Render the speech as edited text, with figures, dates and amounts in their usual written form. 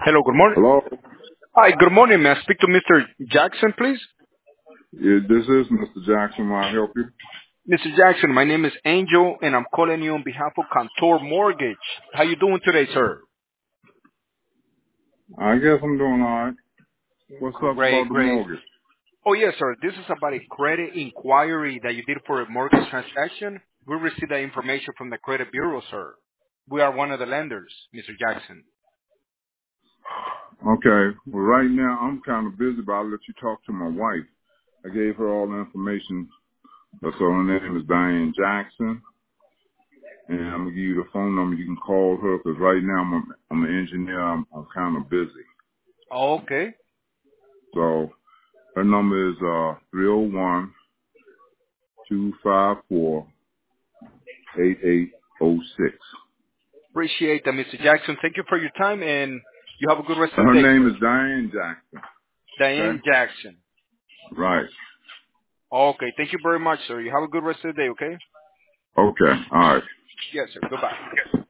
Hello, good morning. Hello? Hi, good morning. May I speak to Mr. Jackson, please? Yeah, this is Mr. Jackson. May I help you? Mr. Jackson, my name is Angel, and I'm calling you on behalf of Cantor Mortgage. How you doing today, sir? I guess I'm doing all right. What's up Great, about the great. mortgage? Oh, yes, sir. This is about a credit inquiry that you did for a mortgage transaction. We received that information from the credit bureau, sir. We are one of the lenders, Mr. Jackson. Okay. Well, right now I'm kind of busy, but I'll let you talk to my wife. I gave her all the information. So her name is Diane Jackson, and I'm gonna give you the phone number. You can call her because right now I'm an engineer. I'm kind of busy. Okay. So her number is 301-254-8806. Appreciate that, Mr. Jackson. Thank you for your time, and you have a good rest of Her the day, name sir. is Diane Jackson. Okay. Diane Jackson. Right. Okay. Thank you very much, sir. You have a good rest of the day, okay? Okay. All right. Yes, sir. Goodbye.